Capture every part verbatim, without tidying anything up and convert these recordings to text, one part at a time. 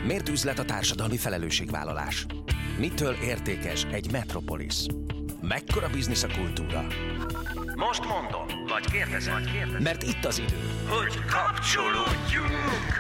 Miért üzlet a társadalmi felelősségvállalás? Mitől értékes egy metropolis? Mekkora biznisz a kultúra? Most mondom, vagy kérdezem, vagy kérdezem. Mert itt az idő, hogy kapcsolódjunk!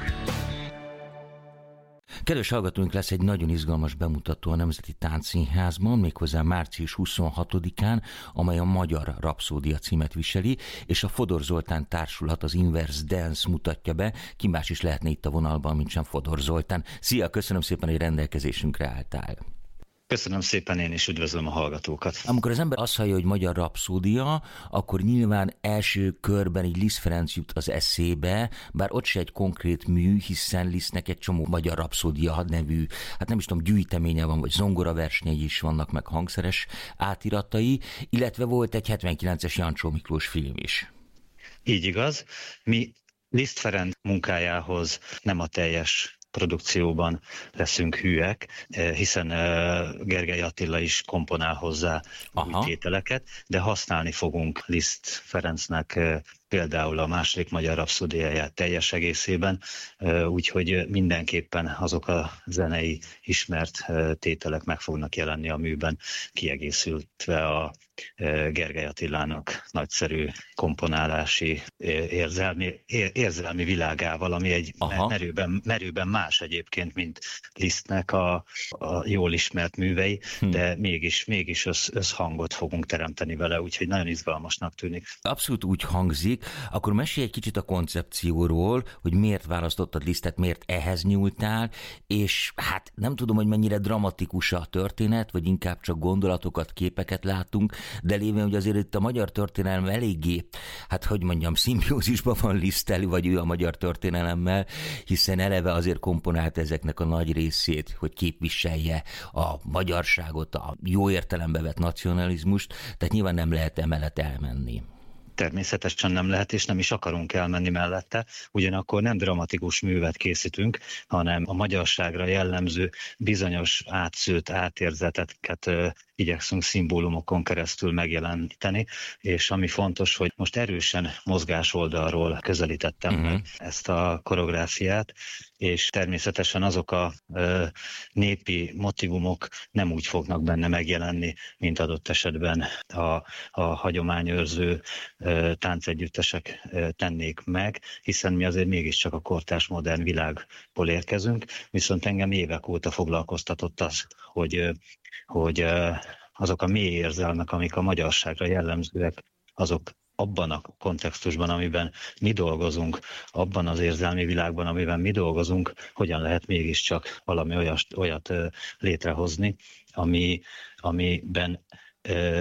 Kedves hallgatóink, lesz egy nagyon izgalmas bemutató a Nemzeti Táncszínházban, méghozzá március huszonhatodikán, amely a Magyar Rapszódia címet viseli, és a Fodor Zoltán társulat, az Inverse Dance mutatja be. Ki más is lehetne itt a vonalban, mint sem Fodor Zoltán. Szia, köszönöm szépen, hogy rendelkezésünkre álltál. Köszönöm szépen, én is üdvözlöm a hallgatókat. Amikor az ember azt hallja, hogy Magyar Rapszódia, akkor nyilván első körben így Liszt Ferenc jut az eszébe, bár ott se egy konkrét mű, hiszen Lisztnek egy csomó Magyar Rapszódia nevű, hát nem is tudom, gyűjteménye van, vagy zongoraversenyei is vannak, meg hangszeres átiratai, illetve volt egy hetvenkilences Jancsó Miklós film is. Így igaz. Mi Liszt Ferenc munkájához nem a teljes produkcióban leszünk hűek, hiszen Gergely Attila is komponál hozzá új tételeket, de használni fogunk Liszt Ferencnek például a második Magyar Rapszódiáját teljes egészében, úgyhogy mindenképpen azok a zenei ismert tételek meg fognak jelenni a műben, kiegészültve a Gergely Attilának nagyszerű komponálási érzelmi, érzelmi világával, ami egy merőben, merőben más egyébként, mint Lisztnek a, a jól ismert művei, hmm. de mégis, mégis össz, összhangot fogunk teremteni vele, úgyhogy nagyon izgalmasnak tűnik. Abszolút úgy hangzik. Akkor mesélj egy kicsit a koncepcióról, hogy miért választottad Lisztet, miért ehhez nyúltál, és hát nem tudom, hogy mennyire dramatikus a történet, vagy inkább csak gondolatokat, képeket látunk, de lévén, hogy azért itt a magyar történelem eléggé, hát hogy mondjam, szimbiózisban van Liszttel, vagy ő a magyar történelemmel, hiszen eleve azért komponált ezeknek a nagy részét, hogy képviselje a magyarságot, a jó értelembe vett nacionalizmust, tehát nyilván nem lehet emellett elmenni. Természetesen nem lehet, és nem is akarunk elmenni mellette, ugyanakkor nem dramatikus művet készítünk, hanem a magyarságra jellemző bizonyos átszőtt átérzeteket ö, igyekszünk szimbólumokon keresztül megjeleníteni, és ami fontos, hogy most erősen mozgás oldalról közelítettem uh-huh. meg ezt a koreográfiát, és természetesen azok a ö, népi motivumok nem úgy fognak benne megjelenni, mint adott esetben a, a hagyományőrző ö, táncegyüttesek ö, tennék meg, hiszen mi azért mégiscsak a kortárs modern világból érkezünk, viszont engem évek óta foglalkoztatott az, hogy, ö, hogy ö, azok a mély érzelmek, amik a magyarságra jellemzőek, azok abban a kontextusban, amiben mi dolgozunk, abban az érzelmi világban, amiben mi dolgozunk, hogyan lehet mégiscsak valami olyat, olyat ö, létrehozni, ami, amiben ö,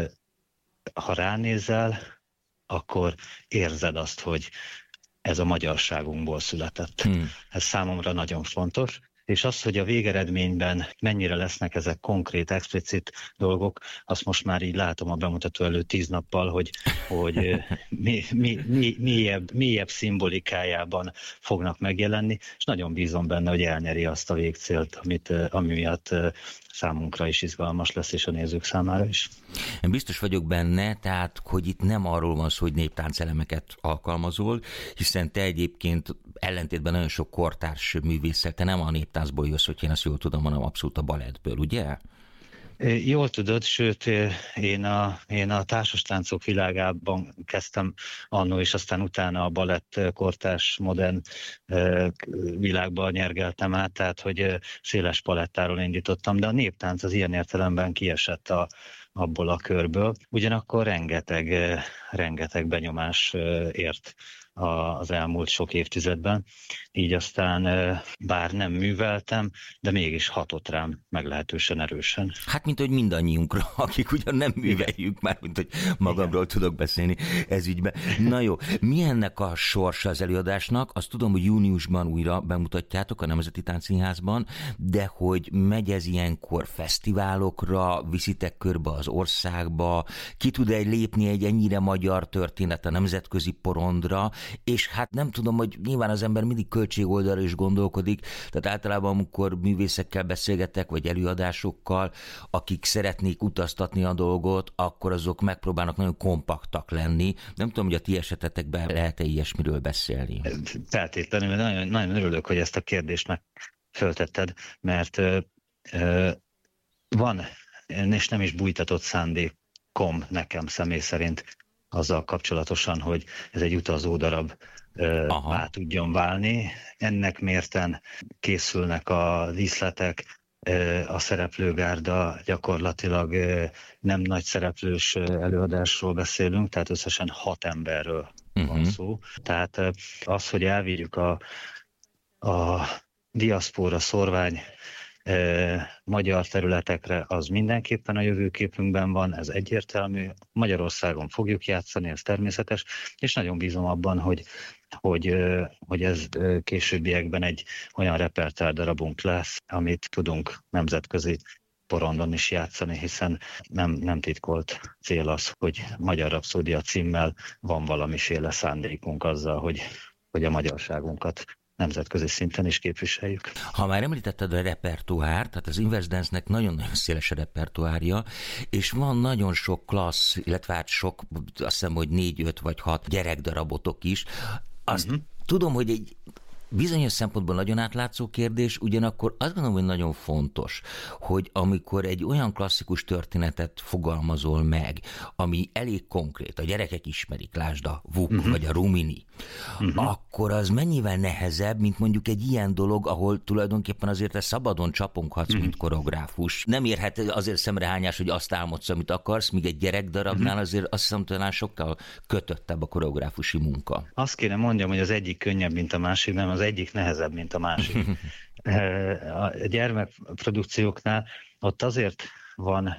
ha ránézel, akkor érzed azt, hogy ez a magyarságunkból született. Hmm. Ez számomra nagyon fontos. És az, hogy a végeredményben mennyire lesznek ezek konkrét, explicit dolgok, azt most már így látom a bemutató előtt tíz nappal, hogy, hogy mi, mi, mi, mélyebb, mélyebb szimbolikájában fognak megjelenni, és nagyon bízom benne, hogy elnyeri azt a végcélt, amit, ami miatt számunkra is izgalmas lesz, és a nézők számára is. Én biztos vagyok benne, tehát, hogy itt nem arról van szó, hogy néptáncelemeket alkalmazol, hiszen te egyébként ellentétben nagyon sok kortárs művésszel, te nem a néptáncból jössz, hogy én azt jól tudom, hanem abszolút a balettből, ugye? Jól tudod, sőt, én a, én a társastáncok világában kezdtem annó, és aztán utána a balett kortárs modern világban nyergeltem át, tehát hogy széles palettáról indítottam, de a néptánc az ilyen értelemben kiesett a, abból a körből. Ugyanakkor rengeteg, rengeteg benyomás ért az elmúlt sok évtizedben, így aztán bár nem műveltem, de mégis hatott rám meglehetősen erősen. Hát mint hogy mindannyiunkra, akik ugyan nem műveljük, már mint hogy magamról igen. tudok beszélni ez ügyben. Na jó, mi ennek a sorsa az előadásnak? Azt tudom, hogy júniusban újra bemutatjátok a Nemzeti Táncszínházban, de hogy megy ez ilyenkor fesztiválokra, viszitek körbe az országba, ki tud egy lépni egy ennyire magyar történet a nemzetközi porondra, és hát nem tudom, hogy nyilván az ember mindig költségoldalra is gondolkodik, tehát általában amikor művészekkel beszélgetek, vagy előadásokkal, akik szeretnék utaztatni a dolgot, akkor azok megpróbálnak nagyon kompaktak lenni. Nem tudom, hogy a ti esetetekben lehet-e ilyesmiről beszélni? Feltétlenül, nagyon, nagyon örülök, hogy ezt a kérdést meg föltetted, mert ö, ö, van, és nem is bújtatott szándékom nekem személy szerint azzal kapcsolatosan, hogy ez egy utazó darab át tudjon válni. Ennek mérten készülnek a díszletek, a szereplőgárda, gyakorlatilag nem nagy szereplős előadásról beszélünk, tehát összesen hat emberről uh-huh. van szó. Tehát az, hogy elvigyük a, a diaszpóra szorvány magyar területekre, az mindenképpen a jövőképünkben van, ez egyértelmű. Magyarországon fogjuk játszani, ez természetes, és nagyon bízom abban, hogy, hogy, hogy ez későbbiekben egy olyan repertoár darabunk lesz, amit tudunk nemzetközi porondon is játszani, hiszen nem, nem titkolt cél az, hogy Magyar Rapszódia címmel van valamiféle szándékunk azzal, hogy, hogy a magyarságunkat nemzetközi szinten is képviseljük. Ha már említetted a repertoár, tehát az Inverse Dance-nek nagyon-nagyon széles a repertoárja, és van nagyon sok klassz, illetve hát sok, azt hiszem, hogy négy, öt vagy hat gyerekdarabotok is. Azt uh-huh. tudom, hogy egy bizonyos szempontból nagyon átlátszó kérdés, ugyanakkor azt gondolom, hogy nagyon fontos, hogy amikor egy olyan klasszikus történetet fogalmazol meg, ami elég konkrét, a gyerekek ismerik, lásd a Vuk uh-huh. vagy a Rumini, uh-huh. akkor az mennyivel nehezebb, mint mondjuk egy ilyen dolog, ahol tulajdonképpen azért te szabadon csaponghatsz, uh-huh. mint koreográfus. Nem érhet azért szemrehányás, hogy azt álmodsz, amit akarsz, míg egy gyerekdarabnál uh-huh. azért azt hiszem, talán sokkal kötöttebb a koreográfusi munka. Azt kéne mondjam, hogy az egyik könnyebb, mint a másik, nem az egyik nehezebb, mint a másik. A gyermekprodukcióknál ott azért van,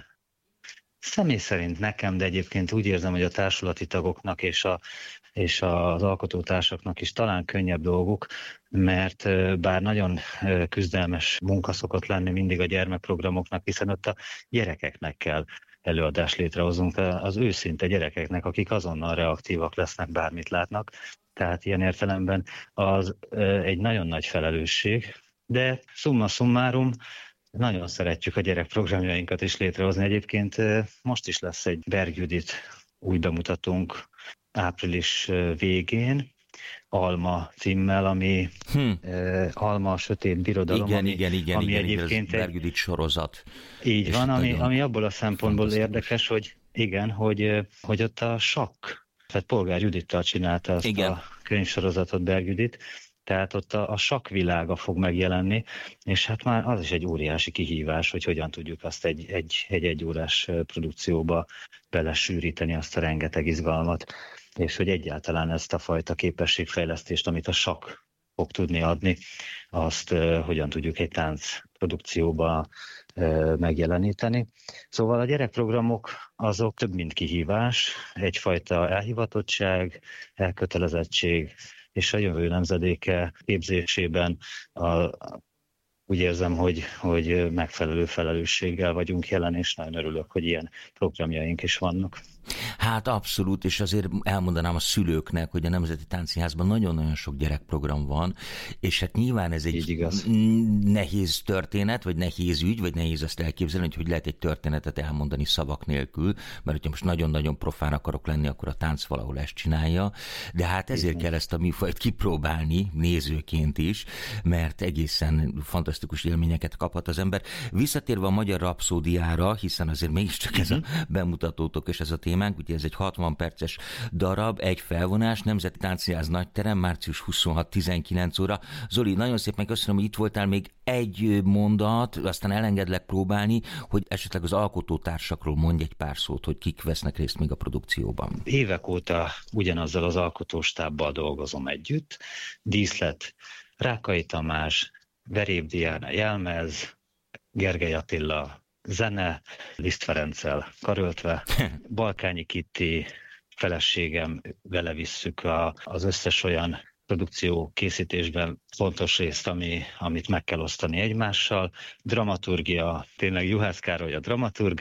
személy szerint nekem, de egyébként úgy érzem, hogy a társulati tagoknak és, a, és az alkotótársaknak is talán könnyebb dolguk, mert bár nagyon küzdelmes munka szokott lenni mindig a gyermekprogramoknak, hiszen ott a gyerekeknek kell előadást létrehozunk, az őszinte gyerekeknek, akik azonnal reaktívak lesznek, bármit látnak. Tehát ilyen értelemben az egy nagyon nagy felelősség, de summa summarum nagyon szeretjük a gyerekprogramjainkat is létrehozni. Egyébként most is lesz egy Berg Judit új bemutatónk április végén, Alma címmel, ami hm. Alma a sötét birodalom, igen, ami, igen, igen, ami igen, egyébként Berg Judit sorozat. Így van, ami, ami abból a szempontból érdekes, hogy igen, hogy, hogy ott a sakk, tehát Polgár Judittal csinálta azt igen. a könyvsorozatot Berg Judit, tehát ott a, a sakkvilága fog megjelenni, és hát már az is egy óriási kihívás, hogy hogyan tudjuk azt egy, egy, egy egyórás produkcióba belesűríteni, azt a rengeteg izgalmat, és hogy egyáltalán ezt a fajta képességfejlesztést, amit a sakk fog tudni adni, azt uh, hogyan tudjuk egy tánc produkcióba uh, megjeleníteni. Szóval a gyerekprogramok azok több mint kihívás, egyfajta elhivatottság, elkötelezettség, és a jövő nemzedéke képzésében a, úgy érzem, hogy, hogy megfelelő felelősséggel vagyunk jelen, és nagyon örülök, hogy ilyen programjaink is vannak. Hát abszolút, és azért elmondanám a szülőknek, hogy a Nemzeti Táncszínházban nagyon-nagyon sok gyerekprogram van, és hát nyilván ez egy nehéz történet, vagy nehéz ügy, vagy nehéz azt elképzelni, hogy hogy lehet egy történetet elmondani szavak nélkül, mert hogyha most nagyon-nagyon profán akarok lenni, akkor a tánc valahol ezt csinálja, de hát ezért Igen. kell ezt a műfajt kipróbálni nézőként is, mert egészen fantasztikus élményeket kaphat az ember. Visszatérve a Magyar Rapszódiára, hiszen azért mégiscsak ez a bemutatótok és ez a témánk, ugye ez egy hatvan perces darab, egy felvonás, Nemzeti Táncszínház Nagyterem, március huszonhatodika tizenkilenc óra. Zoli, nagyon szépen köszönöm, hogy itt voltál, még egy mondat, aztán elengedlek próbálni, hogy esetleg az alkotótársakról mondj egy pár szót, hogy kik vesznek részt még a produkcióban. Évek óta ugyanazzal az alkotóstábbal dolgozom együtt. Díszlet Rákai Tamás, Veréb Diana jelmez, Gergely Attila zene, Liszt Ferenccel karöltve, Balkányi Kitti feleségem, vele visszük a, az összes olyan produkció készítésben fontos részt, ami, amit meg kell osztani egymással, dramaturgia, tényleg Juhász Károly a dramaturg,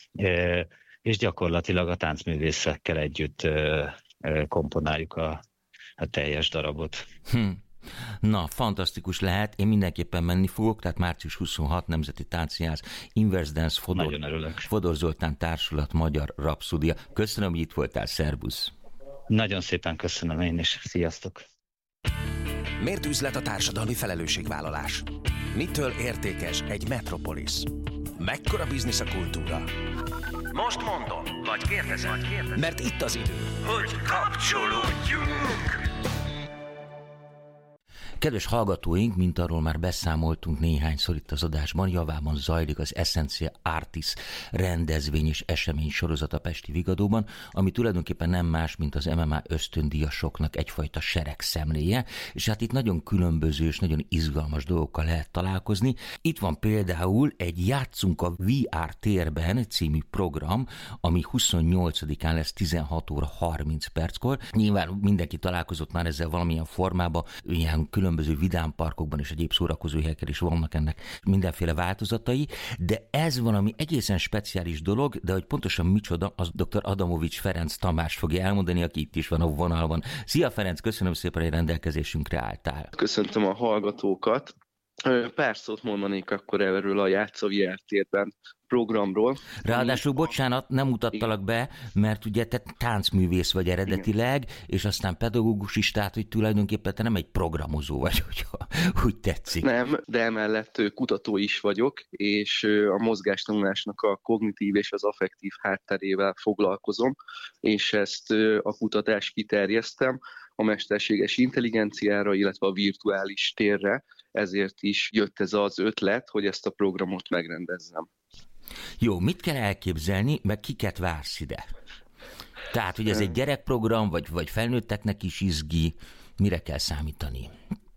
és gyakorlatilag a táncművészekkel együtt komponáljuk a, a teljes darabot. Hm. Na, fantasztikus lehet, én mindenképpen menni fogok, tehát március huszonhatodika Nemzeti Táncszínház, Inverse Dance, Fodor, Fodor Zoltán Társulat, Magyar Rapszódia. Köszönöm, hogy itt voltál, szervusz! Nagyon szépen köszönöm én is, sziasztok! Miért üzlet a társadalmi felelősségvállalás? Mitől értékes egy metropolisz? Mekkora biznisz a kultúra? Most mondom, vagy kérdezem, vagy kérdezem. Mert itt az idő, hogy kapcsolódjunk! Kedves hallgatóink, mint arról már beszámoltunk néhányszor itt az adásban, javában zajlik az Essentia Artis rendezvény és esemény sorozat a Pesti Vigadóban, ami tulajdonképpen nem más, mint az em em á ösztöndíjasoknak egyfajta seregszemléje, és hát itt nagyon különböző és nagyon izgalmas dolgokkal lehet találkozni. Itt van például egy Játszunk a vé er térben című program, ami huszonnyolcadikán lesz tizenhat óra harminc perckor. Nyilván mindenki találkozott már ezzel valamilyen formában, ilyen különböző különböző vidámparkokban és egyéb szórakozó helyeken is vannak ennek mindenféle változatai, de ez valami egészen speciális dolog, de hogy pontosan micsoda, az dr. Adamovics Ferenc Tamás fogja elmondani, aki itt is van a vonalban. Szia Ferenc, köszönöm szépen, hogy rendelkezésünkre álltál. Köszöntöm a hallgatókat. Pár szót mondanék akkor erről a Játsz a vé er térben programról. Ráadásul, bocsánat, nem mutattalak be, mert ugye te táncművész vagy eredetileg, igen, és aztán pedagógus is, tehát hogy tulajdonképpen te nem egy programozó vagy, hogyha úgy tetszik. Nem, de emellett kutató is vagyok, és a mozgástanulásnak a kognitív és az affektív hátterével foglalkozom, és ezt a kutatást kiterjesztem a mesterséges intelligenciára, illetve a virtuális térre, ezért is jött ez az ötlet, hogy ezt a programot megrendezzem. Jó, mit kell elképzelni, meg kiket vársz ide? Tehát, hogy ez egy gyerekprogram, vagy, vagy felnőtteknek is izgi, mire kell számítani?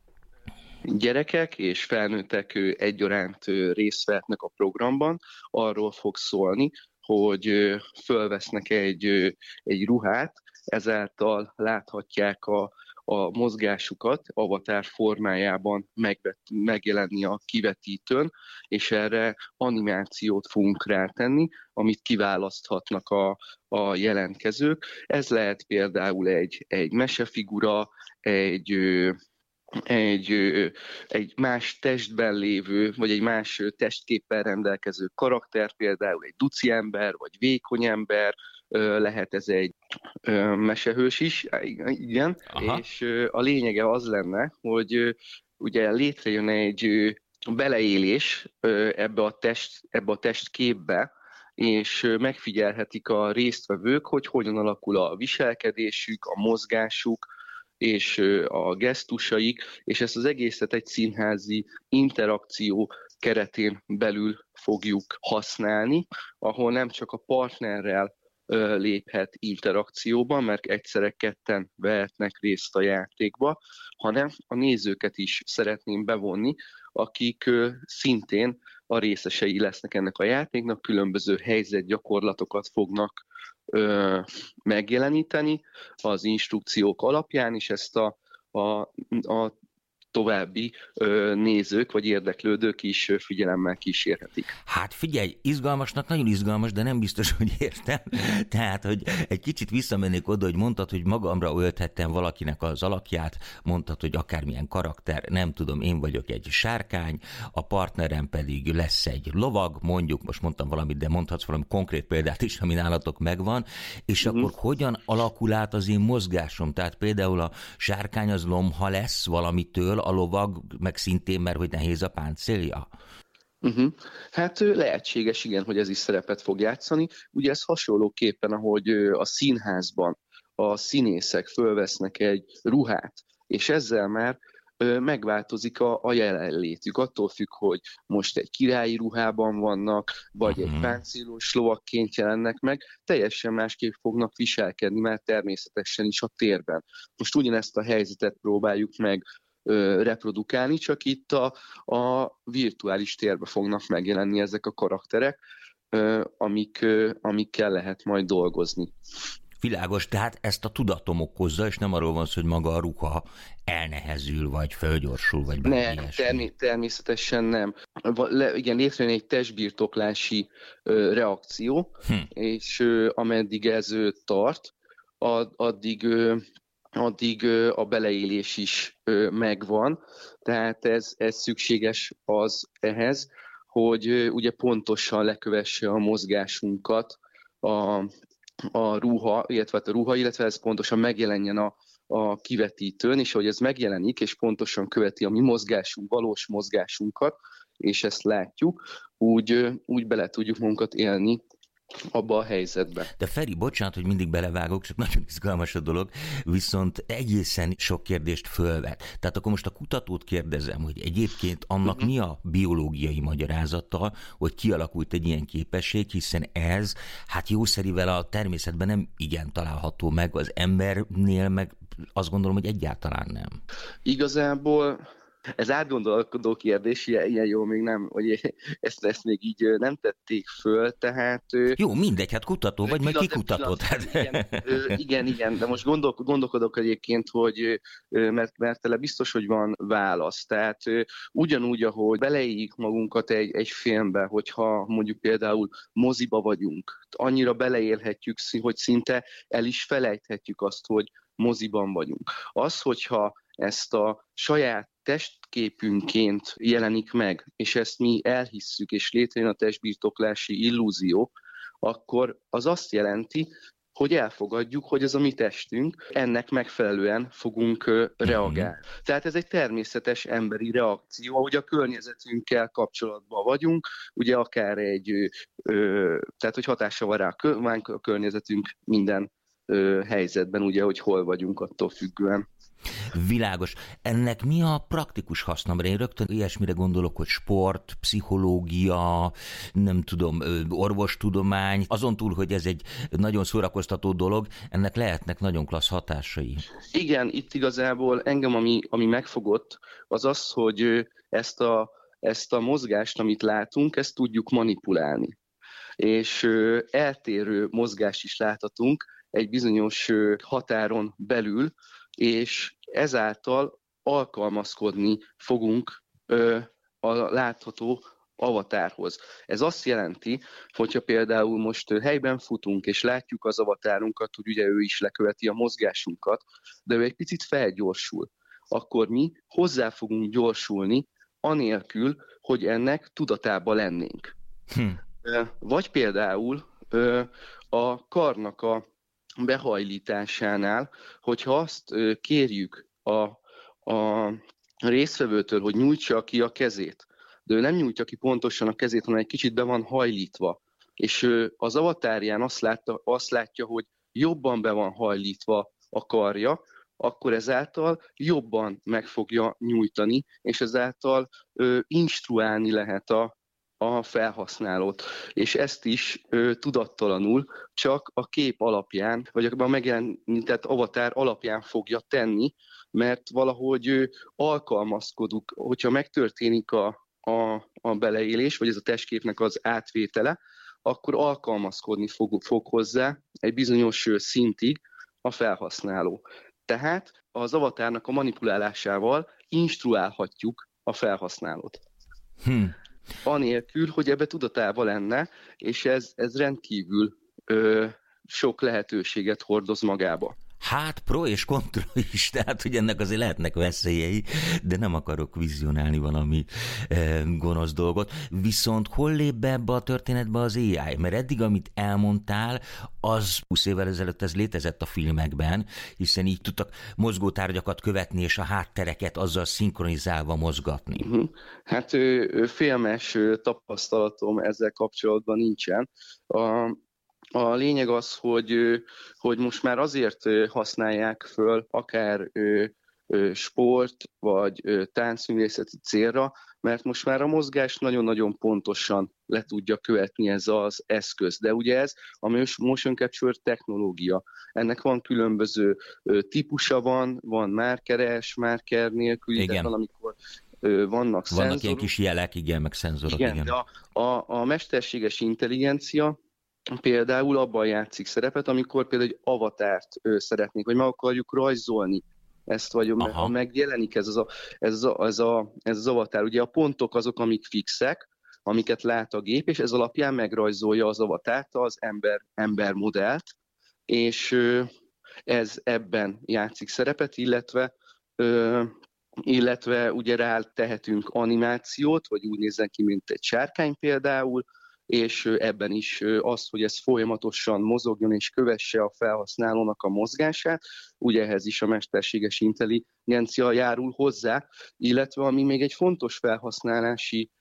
Gyerekek és felnőttek egyaránt részt vehetnek a programban. Arról fog szólni, hogy fölvesznek egy, egy ruhát, ezáltal láthatják a a mozgásukat avatar formájában megjelenni a kivetítőn, és erre animációt fogunk rátenni, amit kiválaszthatnak a, a jelentkezők. Ez lehet például egy, egy mesefigura, egy, egy, egy más testben lévő, vagy egy más testképpel rendelkező karakter, például egy duci ember, vagy vékony ember, lehet ez egy mesehős is, igen, aha, és a lényege az lenne, hogy ugye létrejön egy beleélés ebbe a, test, ebbe a testképbe, és megfigyelhetik a résztvevők, hogy hogyan alakul a viselkedésük, a mozgásuk, és a gesztusaik, és ezt az egészet egy színházi interakció keretén belül fogjuk használni, ahol nem csak a partnerrel léphet interakcióban, mert egyszerre ketten vehetnek részt a játékba, hanem a nézőket is szeretném bevonni, akik szintén a részesei lesznek ennek a játéknak, különböző helyzetgyakorlatokat fognak ö, megjeleníteni az instrukciók alapján, és ezt a, a, a további ö, nézők vagy érdeklődők is figyelemmel kísérhetik. Hát figyelj, izgalmasnak nagyon izgalmas, de nem biztos, hogy értem. Tehát, hogy egy kicsit visszamennék oda, hogy mondtad, hogy magamra ölthettem valakinek az alakját, mondtad, hogy akármilyen karakter, nem tudom, én vagyok egy sárkány, a partnerem pedig lesz egy lovag, mondjuk, most mondtam valamit, de mondhatsz valami konkrét példát is, ami nálatok megvan, és uh-huh. akkor hogyan alakul át az én mozgásom? Tehát például a sárkány az lomha lesz valamitől, a lovag meg szintén, mert hogy nehéz a páncélja? Uh-huh. Hát lehetséges, igen, hogy ez is szerepet fog játszani. Ugye ez hasonlóképpen, ahogy a színházban a színészek fölvesznek egy ruhát, és ezzel már megváltozik a, a jelenlétük. Attól függ, hogy most egy királyi ruhában vannak, vagy uh-huh. egy páncélos lovagként jelennek meg, teljesen másképp fognak viselkedni, mert természetesen is a térben. Most ugyanezt a helyzetet próbáljuk meg reprodukálni, csak itt a, a virtuális térbe fognak megjelenni ezek a karakterek, amik, amikkel lehet majd dolgozni. Világos, tehát ezt a tudatom okozza, és nem arról van szó, hogy maga a ruha elnehezül, vagy fölgyorsul, vagy bármi nem, ilyesmi. Termé- természetesen nem. Le, igen, létrejön egy testbirtoklási ö, reakció, hm. és ö, ameddig ez ö, tart, ad, addig... Ö, addig a beleélés is megvan, tehát ez, ez szükséges az ehhez, hogy ugye pontosan lekövesse a mozgásunkat a, a ruha, illetve a ruha, illetve ez pontosan megjelenjen a, a kivetítőn, és ahogy ez megjelenik, és pontosan követi a mi mozgásunk, valós mozgásunkat, és ezt látjuk, úgy, úgy bele tudjuk magunkat élni abba a helyzetbe. De Feri, bocsánat, hogy mindig belevágok, csak nagyon izgalmas a dolog, viszont egészen sok kérdést fölvet. Tehát akkor most a kutatót kérdezem, hogy egyébként annak uh-huh. mi a biológiai magyarázata, hogy kialakult egy ilyen képesség, hiszen ez, hát jószerivel a természetben nem igen található meg, az embernél meg azt gondolom, hogy egyáltalán nem. Igazából ez átgondolkodó kérdés, ilyen, ilyen jó még nem, hogy ezt, ezt még így nem tették föl, tehát... Jó, mindegy, hát kutató vagy, meg kikutatod. Hát. Igen, igen, igen, de most gondol, gondolkodok egyébként, hogy mert, mert tele biztos, hogy van válasz. Tehát ugyanúgy, ahogy beleéljük magunkat egy, egy filmbe, hogyha mondjuk például moziba vagyunk, annyira beleélhetjük, hogy szinte el is felejthetjük azt, hogy moziban vagyunk. Az, hogyha ezt a saját testképünként jelenik meg, és ezt mi elhisszük, és létrejön a testbirtoklási illúzió, akkor az azt jelenti, hogy elfogadjuk, hogy ez a mi testünk, ennek megfelelően fogunk reagálni. Mm. Tehát ez egy természetes emberi reakció, ahogy a környezetünkkel kapcsolatban vagyunk, ugye akár egy, ö, tehát hogy hatása van rá a, kö, a környezetünk minden ö, helyzetben, ugye, hogy hol vagyunk attól függően. Világos. Ennek mi a praktikus haszna? Mert én rögtön ilyesmire gondolok, hogy sport, pszichológia, nem tudom, orvostudomány, azon túl, hogy ez egy nagyon szórakoztató dolog, ennek lehetnek nagyon klassz hatásai. Igen, itt igazából engem, ami, ami megfogott, az az, hogy ezt a, ezt a mozgást, amit látunk, ezt tudjuk manipulálni. És eltérő mozgást is láthatunk egy bizonyos határon belül, és ezáltal alkalmazkodni fogunk ö, a látható avatárhoz. Ez azt jelenti, hogyha például most helyben futunk, és látjuk az avatárunkat, hogy ugye ő is leköveti a mozgásunkat, de ő egy picit felgyorsul, akkor mi hozzá fogunk gyorsulni, anélkül, hogy ennek tudatában lennénk. Hm. Vagy például ö, a karnak a behajlításánál, hogyha azt kérjük a, a résztvevőtől, hogy nyújtsa ki a kezét, de ő nem nyújtja ki pontosan a kezét, hanem egy kicsit be van hajlítva, és az avatárján azt, látta, azt látja, hogy jobban be van hajlítva a karja, akkor ezáltal jobban meg fogja nyújtani, és ezáltal ö, instruálni lehet a a felhasználót. És ezt is ö, tudattalanul csak a kép alapján, vagy a megjelenített avatár alapján fogja tenni, mert valahogy ö, alkalmazkodunk, hogyha megtörténik a, a, a beleélés, vagy ez a testképnek az átvétele, akkor alkalmazkodni fog, fog hozzá egy bizonyos ö, szintig a felhasználó. Tehát az avatárnak a manipulálásával instruálhatjuk a felhasználót. Hm. Anélkül, hogy ebbe tudatában lenne, és ez, ez rendkívül ö, sok lehetőséget hordoz magába. Hát pro és kontra is, tehát hogy ennek azért lehetnek veszélyei, de nem akarok vizionálni valami e, gonosz dolgot. Viszont hol lép be ebbe a történetbe az á i? Mert eddig, amit elmondtál, az húsz évvel ezelőtt ez létezett a filmekben, hiszen így tudtak mozgótárgyakat követni, és a háttereket azzal szinkronizálva mozgatni. Uh-huh. Hát ö, filmes ö, tapasztalatom ezzel kapcsolatban nincsen. A A lényeg az, hogy, hogy most már azért használják föl akár sport vagy táncművészeti célra, mert most már a mozgást nagyon-nagyon pontosan le tudja követni ez az eszköz. De ugye ez a motion capture technológia. Ennek van különböző típusa, van, van márkeres, márker nélküli, de van, amikor vannak, vannak szenzorok. Vannak ilyen kis jelek, igen, meg szenzorok. Igen, igen. De a, a, a mesterséges intelligencia például abban játszik szerepet, amikor például egy avatárt ő, szeretnénk, vagy meg akarjuk rajzolni ezt, vagy ha megjelenik ez az, a, ez, a, ez, a, ez az avatár. Ugye a pontok azok, amik fixek, amiket lát a gép, és ez alapján megrajzolja az avatárt, az ember, ember modellt, és ö, ez ebben játszik szerepet, illetve ö, illetve ugye rá tehetünk animációt, vagy úgy nézzen ki, mint egy sárkány például, és ebben is az, hogy ez folyamatosan mozogjon és kövesse a felhasználónak a mozgását, ugye ehhez is a mesterséges intelligencia járul hozzá, illetve ami még egy fontos felhasználási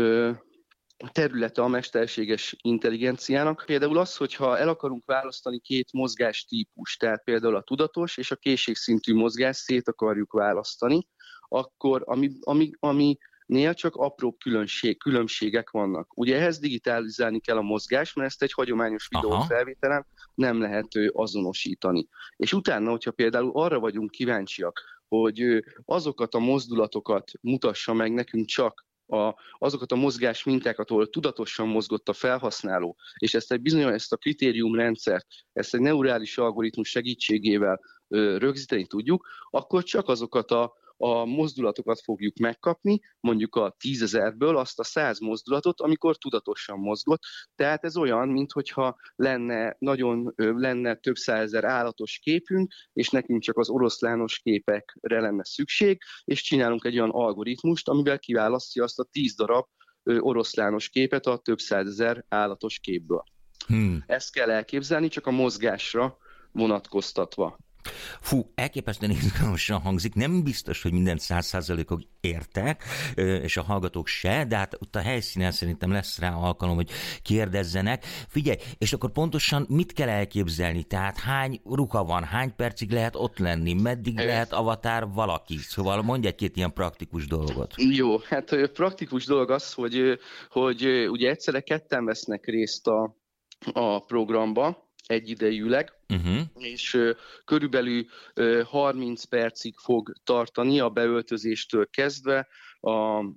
területe a mesterséges intelligenciának. Például az, hogyha el akarunk választani két mozgástípust, tehát például a tudatos és a készségszintű mozgást szét akarjuk választani, akkor ami, ami, aminél csak apró különbség, különbségek vannak. Ugye ehhez digitalizálni kell a mozgást, mert ezt egy hagyományos videófelvételen nem lehet azonosítani. És utána, hogyha például arra vagyunk kíváncsiak, hogy azokat a mozdulatokat mutassa meg nekünk csak A, azokat a mozgás mintákat, ahol tudatosan mozgott a felhasználó, és ezt egy bizonyos ezt a kritériumrendszert, ezt egy neurális algoritmus segítségével ö, rögzíteni tudjuk, akkor csak azokat a, a mozdulatokat fogjuk megkapni, mondjuk a tízezerből azt a száz mozdulatot, amikor tudatosan mozgott. Tehát ez olyan, minthogyha lenne nagyon lenne több százezer állatos képünk, és nekünk csak az oroszlános képekre lenne szükség, és csinálunk egy olyan algoritmust, amivel kiválasztja azt a tíz darab oroszlános képet a több százezer állatos képből. Hmm. Ezt kell elképzelni, csak a mozgásra vonatkoztatva. Fú, elképesztően izgalmasan hangzik, nem biztos, hogy mindent száz százalékig értek, és a hallgatók se, de hát ott a helyszínen szerintem lesz rá alkalom, hogy kérdezzenek. Figyelj, és akkor pontosan mit kell elképzelni? Tehát hány ruha van, hány percig lehet ott lenni, meddig lehet avatár valaki? Szóval mondj egy-két ilyen praktikus dolgot. Jó, hát praktikus dolog az, hogy, hogy ugye egyszerre ketten vesznek részt a, a programba, egyidejűleg, uh-huh. és uh, körülbelül uh, harminc percig fog tartani a beöltözéstől kezdve a,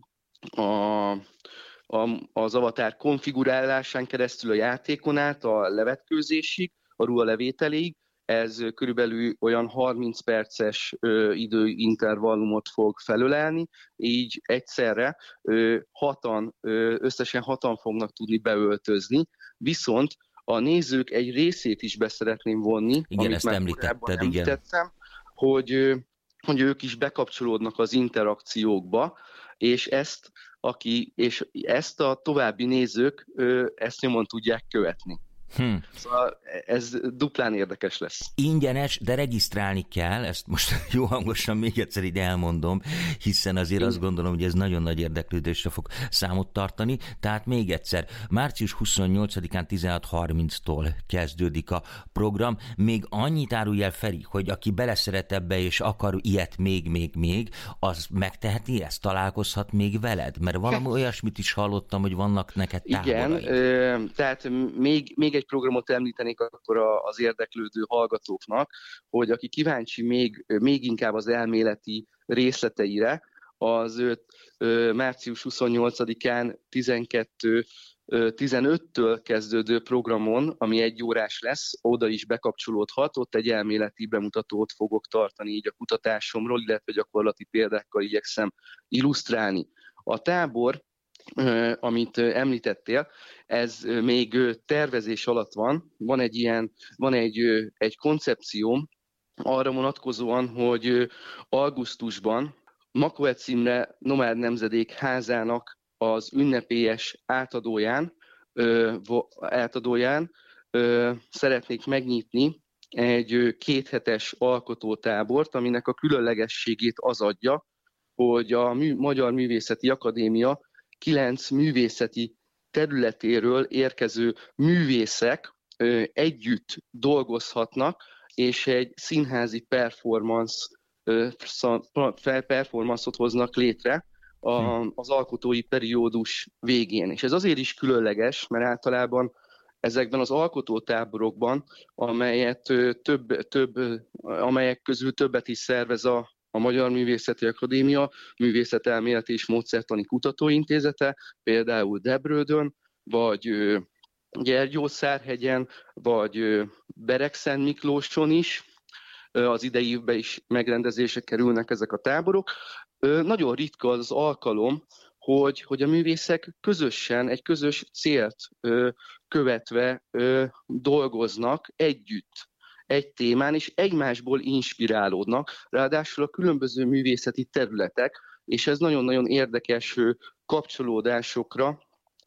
a, a, az avatár konfigurálásán keresztül a játékon át a levetkőzésig, a ruha levételéig. Ez uh, körülbelül olyan harminc perces uh, időintervallumot fog felölelni, így egyszerre uh, hatan, uh, összesen hatan fognak tudni beöltözni, viszont a nézők egy részét is be szeretném vonni, igen, amit ezt már említetted, említettem, hogy, hogy ők is bekapcsolódnak az interakciókba, és ezt, aki, és ezt a további nézők ezt nyomon tudják követni. Hm. Szóval ez duplán érdekes lesz. Ingyenes, de regisztrálni kell, ezt most jó hangosan még egyszer ide elmondom, hiszen azért azt gondolom, hogy ez nagyon nagy érdeklődésre fog számot tartani. Tehát még egyszer, március huszonnyolcadikán tizenhat harminctól kezdődik a program. Még annyit árulj el, Feri, hogy aki beleszeret ebbe és akar ilyet még, még, még, az megteheti ezt? Találkozhat még veled? Mert valami olyasmit is hallottam, hogy vannak neked táboraid. Igen, ö, tehát még, még egy programot említenék akkor az érdeklődő hallgatóknak, hogy aki kíváncsi még, még inkább az elméleti részleteire, az őt március huszonnyolcadikán tizenkettő tizenöttől kezdődő programon, ami egy órás lesz, oda is bekapcsolódhat, ott egy elméleti bemutatót fogok tartani így a kutatásomról, illetve gyakorlati példákkal igyekszem illusztrálni. A tábor, amit említettél, ez még tervezés alatt van. Van egy ilyen, van egy, egy koncepcióm arra vonatkozóan, hogy augusztusban Makóec Imre Nomád Nemzedék házának az ünnepélyes átadóján, átadóján szeretnék megnyitni egy kéthetes alkotótábort, aminek a különlegességét az adja, hogy a Magyar Művészeti Akadémia kilenc művészeti területéről érkező művészek ö, együtt dolgozhatnak, és egy színházi performance, ö, performance-ot hoznak létre a, az alkotói periódus végén. És ez azért is különleges, mert általában ezekben az alkotótáborokban, amelyet ö, több, több, amelyek közül többet is szervez a a Magyar Művészeti Akadémia Művészetelméleti és Módszertani Kutatóintézete, például Debrődön, vagy Gyergyószárhegyen, vagy Beregszent Miklóson is, az idei évben is megrendezésre kerülnek ezek a táborok. Nagyon ritka az alkalom, hogy, hogy a művészek közösen, egy közös célt követve dolgoznak együtt egy témán, és egymásból inspirálódnak, ráadásul a különböző művészeti területek, és ez nagyon-nagyon érdekes kapcsolódásokra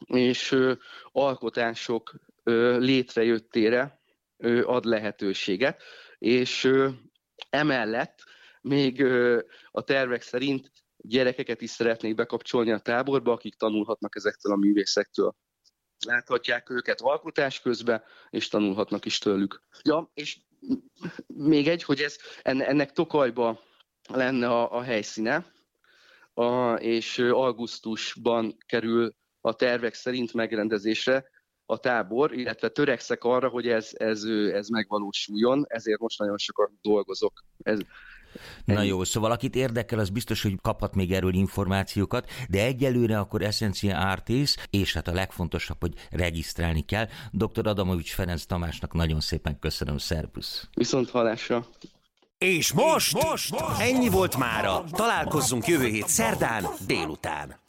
és ö, alkotások ö, létrejöttére ö, ad lehetőséget, és ö, emellett még ö, a tervek szerint gyerekeket is szeretnék bekapcsolni a táborba, akik tanulhatnak ezektől a művészektől. Láthatják őket alkotás közben, és tanulhatnak is tőlük. Ja, és még egy, hogy ez, ennek Tokajba lenne a, a helyszíne, a, és augusztusban kerül a tervek szerint megrendezésre a tábor, illetve törekszek arra, hogy ez, ez, ez megvalósuljon, ezért most nagyon sokat dolgozok. Ez, Na jó, szóval akit érdekel, az biztos, hogy kaphat még erről információkat, de egyelőre akkor Essencia Artis, és hát a legfontosabb, hogy regisztrálni kell. doktor Adamovics Ferenc Tamásnak nagyon szépen köszönöm, szervusz! Viszont hallásra! És most, most, most ennyi volt mára. Találkozzunk jövő hét szerdán délután.